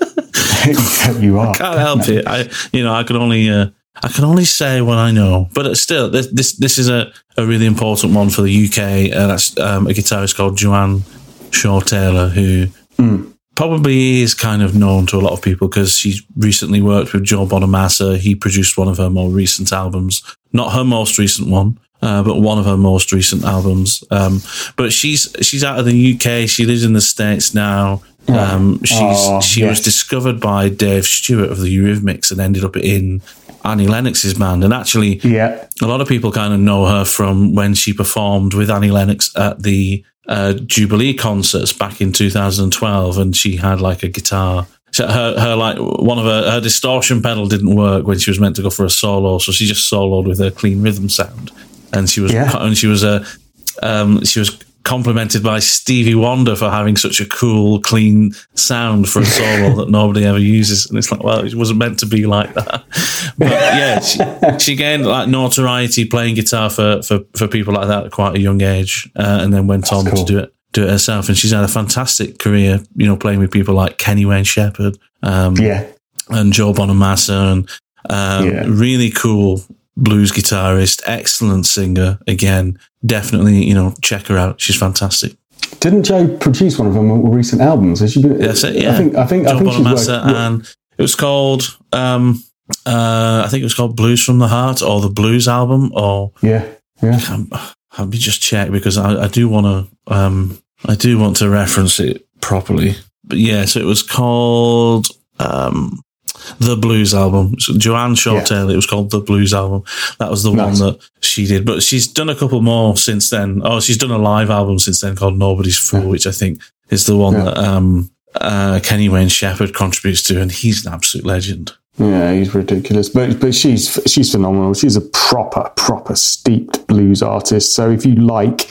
you are. I can't help it. I can only say what I know, but still, this is a really important one for the UK, and that's a guitarist called Joanne Shaw Taylor, who probably is kind of known to a lot of people because she's recently worked with Joe Bonamassa. He produced one of her more recent albums, not her most recent one, but one of her most recent albums. But she's out of the UK. She lives in the States now. She was discovered by Dave Stewart of the Eurythmics and ended up in Annie Lennox's band. And actually, a lot of people kind of know her from when she performed with Annie Lennox at the Jubilee concerts back in 2012, and she had like a guitar. Her like one of her distortion pedal didn't work when she was meant to go for a solo, so she just soloed with her clean rhythm sound. And she was complimented by Stevie Wonder for having such a cool, clean sound for a solo that nobody ever uses. And it's like, well, it wasn't meant to be like that. But she gained like notoriety playing guitar for people like that at quite a young age, and then went on to do it herself. And she's had a fantastic career, playing with people like Kenny Wayne Shepherd, and Joe Bonamassa, and really cool blues guitarist, excellent singer. Again, definitely, check her out. She's fantastic. Didn't Joe produce one of her more recent albums? Has she been? That's it. Yeah, I think Joe she's Bonamassa and It was called, I think it was called Blues from the Heart, or the Blues album, or Let me just check, because I do want to reference it properly. But yeah, so it was called The Blues Album. So Joanne Shaw Taylor, it was called The Blues Album. That was the one that she did. But she's done a couple more since then. Oh, she's done a live album since then called Nobody's Fool, which I think is the one that Kenny Wayne Shepherd contributes to, and he's an absolute legend. Yeah, he's ridiculous, but she's phenomenal. She's a proper steeped blues artist. So if you like,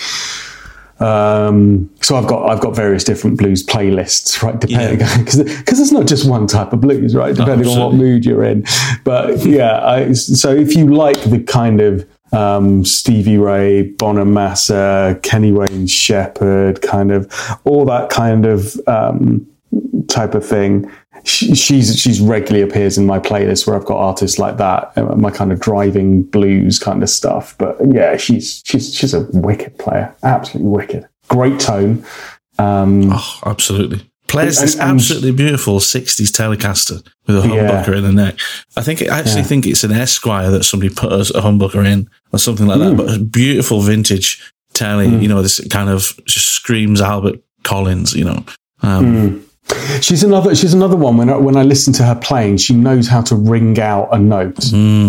so I've got various different blues playlists, right? Depending, because it's not just one type of blues, right? Depending on what mood you're in. But so if you like the kind of Stevie Ray, Bonamassa, Kenny Wayne Shepherd, kind of all that kind of type of thing. She's regularly appears in my playlist where I've got artists like that, my kind of driving blues kind of stuff. But yeah, she's a wicked player, absolutely wicked. Great tone. Absolutely. Plays this absolutely beautiful 60s Telecaster with a humbucker in the neck. I think it's an Esquire that somebody put a humbucker in or something like that. But a beautiful vintage Tele, this kind of just screams Albert Collins, She's another one. When I listen to her playing, she knows how to ring out a note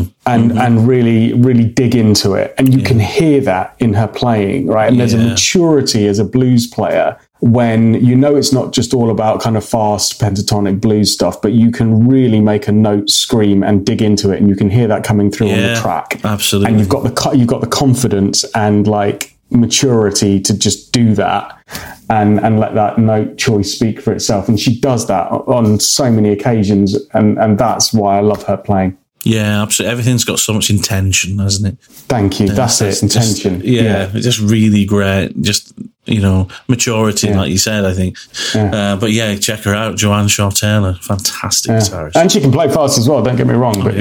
and really dig into it, and you can hear that in her playing, right? And there's a maturity as a blues player when it's not just all about kind of fast pentatonic blues stuff, but you can really make a note scream and dig into it, and you can hear that coming through on the track. Absolutely, and you've got the confidence and like maturity to just do that and let that note choice speak for itself. And she does that on so many occasions, and that's why I love her playing. Yeah, absolutely. Everything's got so much intention, hasn't it? Thank you. That's it. Intention. It's just really great. Just, maturity, like you said, I think. Yeah. But yeah, check her out. Joanne Shaw Taylor. Fantastic guitarist. And she can play fast as well, don't get me wrong. But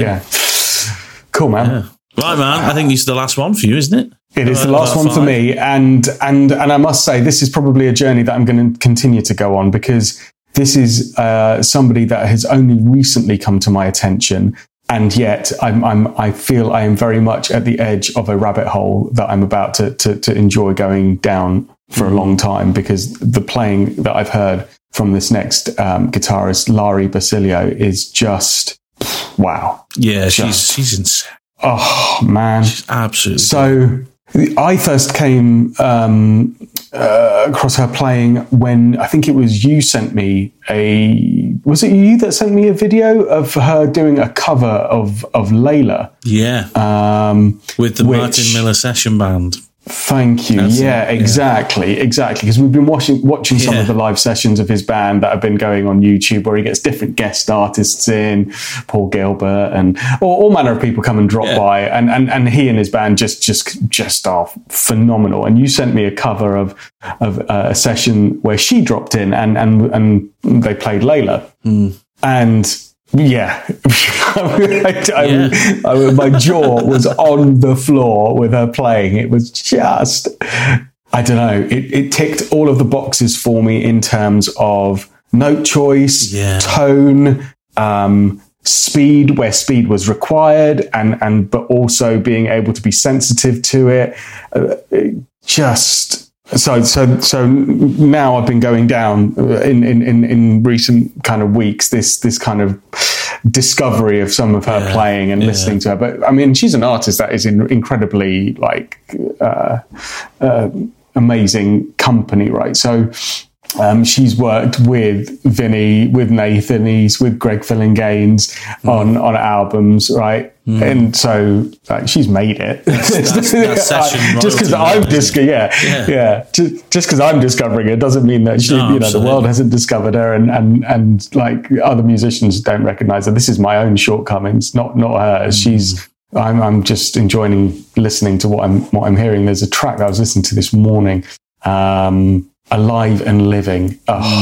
cool, man. Yeah. Right, man. I think it's the last one for you, isn't it? It is the last one for me. And I must say, this is probably a journey that I'm going to continue to go on, because this is somebody that has only recently come to my attention. And yet I feel I am very much at the edge of a rabbit hole that I'm about to enjoy going down for a long time, because the playing that I've heard from this next guitarist, Larry Basilio, is just wow. Yeah, she's insane. Oh man, she's absolutely. So I first came across her playing when I think it was you sent me was it you that sent me a video of her doing a cover of Layla? Yeah. With the Martin Miller session band. Thank you. Exactly. Because we've been watching some of the live sessions of his band that have been going on YouTube, where he gets different guest artists in, Paul Gilbert, and all manner of people come and drop by, and he and his band just are phenomenal. And you sent me a cover of a session where she dropped in and they played Layla, and. Yeah, my jaw was on the floor with her playing. It was just, I don't know, it ticked all of the boxes for me in terms of note choice, tone, speed, where speed was required, but also being able to be sensitive to it. So now I've been going down in recent kind of weeks, this kind of discovery of some of her playing and listening to her. But I mean, she's an artist that is incredibly amazing company, right? So she's worked with Vinny, with Nathan East, with Greg Fillinganes on albums, right? And so she's made it. Just because I'm discovering it doesn't mean that the world hasn't discovered her, and like other musicians don't recognize her. This is my own shortcomings, not hers. I'm just enjoying listening to what I'm hearing. There's a track that I was listening to this morning. Alive and Living.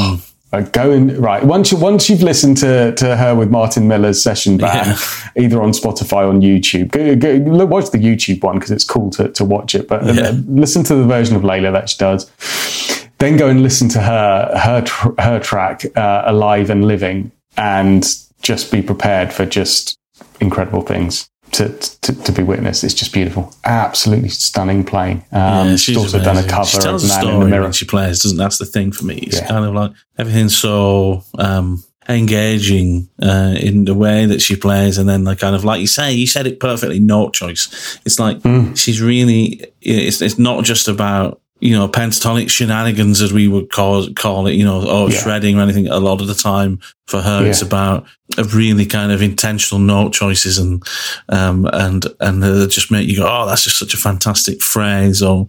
Once you've listened to her with Martin Miller's session band, either on Spotify or on YouTube, go watch the YouTube one, because it's cool to watch it. But listen to the version of Layla that she does. Then go and listen to her track, Alive and Living, and just be prepared for just incredible things to be witnessed. It's just beautiful. Absolutely stunning playing. She's also amazing. done a cover she tells of a Man story in the Mirror. when she plays, doesn't that's the thing for me. It's kind of like everything's so engaging in the way that she plays, and then kind of like you said it perfectly, note choice. It's like she's really, it's not just about pentatonic shenanigans, as we would call it, shredding or anything. A lot of the time for her, it's about a really kind of intentional note choices and just make you go, oh, that's just such a fantastic phrase, or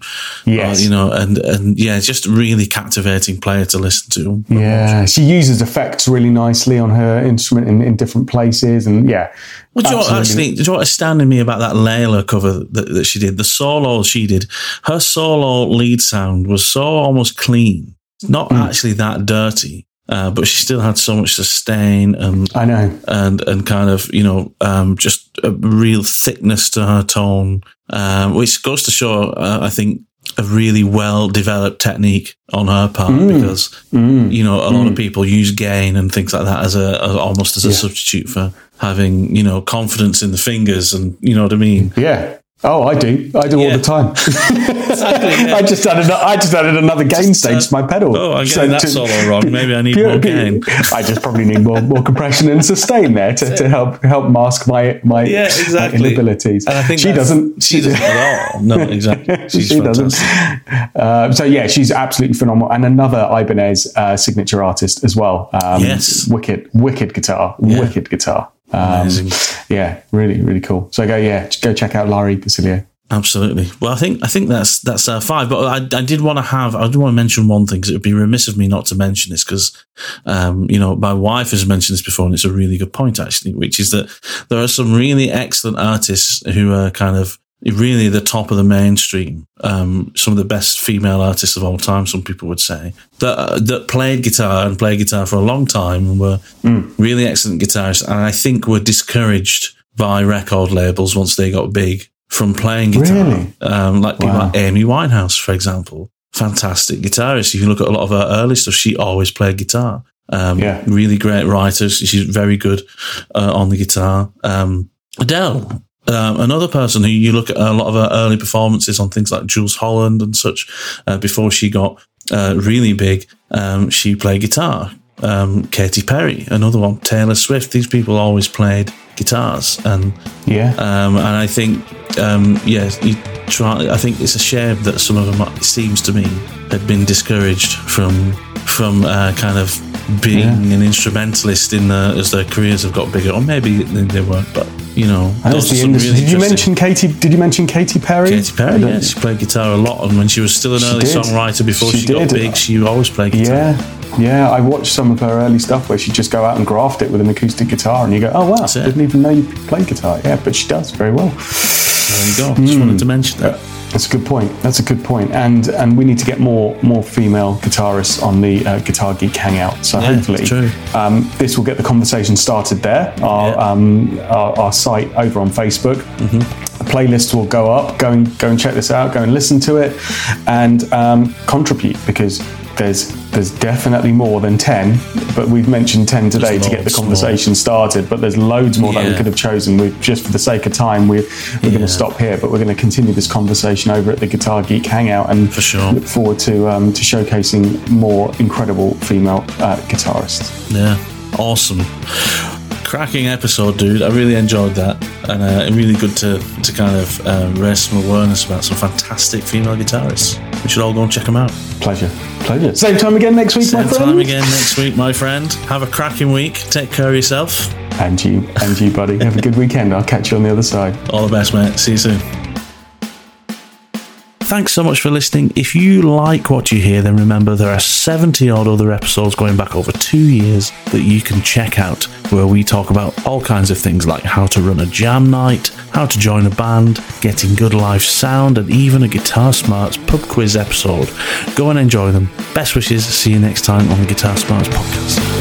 just really captivating player to listen to. Yeah, she uses effects really nicely on her instrument in different places, and Well, do you know what astounded me about that Layla cover that she did? The solo she did, her solo lead sound was so almost clean. It's not actually that dirty, but she still had so much sustain and I know, and kind of just a real thickness to her tone, which goes to show, I think, a really well developed technique on her part, because a lot of people use gain and things like that as almost as a substitute for having confidence in the fingers, and you know what I mean. Oh, I do all the time. Exactly, yeah. I just added another gain stage to my pedal. Oh, I'm getting that solo wrong. Maybe I need more gain. I just probably need more compression and sustain there to help mask my inabilities. And I think she doesn't at all. No, exactly. She doesn't. She's absolutely phenomenal, and another Ibanez signature artist as well. Yes, wicked guitar. Amazing. Really, really cool. So go check out Larry Basilio. Absolutely. Well, I think that's 5. But I did want to mention one thing, because it would be remiss of me not to mention this, because my wife has mentioned this before, and it's a really good point actually, which is that there are some really excellent artists who are kind of really the top of the mainstream. Some of the best female artists of all time, some people would say, that played guitar for a long time and were really excellent guitarists, and I think were discouraged by record labels once they got big from playing guitar. Really? Like people like Amy Winehouse, for example. Fantastic guitarist. If you look at a lot of her early stuff, she always played guitar. Really great writer. She's very good on the guitar. Adele. Another person who you look at a lot of her early performances on things like Jules Holland and such, before she got really big, she played guitar. Katy Perry, another one. Taylor Swift. These people always played guitars, and I think I think it's a shame that some of them, it seems to me, had been discouraged from kind of being an instrumentalist as their careers have got bigger, or maybe they weren't, but that's the industry. Did you mention Katy Perry? Katy Perry, she played guitar a lot, and when she was still an early songwriter before she got big, she always played guitar. Yeah, I watched some of her early stuff where she'd just go out and graft it with an acoustic guitar, and you go, oh wow, I didn't even know you played guitar. Yeah, but she does very well. There you go. Just wanted to mention that. That's a good point. And we need to get more female guitarists on the Guitar Geek Hangout. So hopefully this will get the conversation started there. Our site over on Facebook. The playlists will go up. Go and check this out. Go and listen to it, and contribute, because there's definitely more than 10, but we've mentioned 10 today to get the conversation started, but there's loads more that we could have chosen. Just for the sake of time, we're going to stop here, but we're going to continue this conversation over at the Guitar Geek Hangout, and for sure look forward to showcasing more incredible female guitarists. Yeah, awesome. Cracking episode, dude. I really enjoyed that, and really good to kind of raise some awareness about some fantastic female guitarists. We should all go and check them out. Pleasure. Same time again next week, my friend. Same time again next week, my friend. Have a cracking week. Take care of yourself. And you, buddy. Have a good weekend. I'll catch you on the other side. All the best, mate. See you soon. Thanks so much for listening. If you like what you hear, then remember there are 70 odd other episodes going back over 2 years that you can check out, where we talk about all kinds of things like how to run a jam night, how to join a band, getting good live sound, and even a Guitar Smarts pub quiz episode. Go and enjoy them. Best wishes. See you next time on the Guitar Smarts podcast.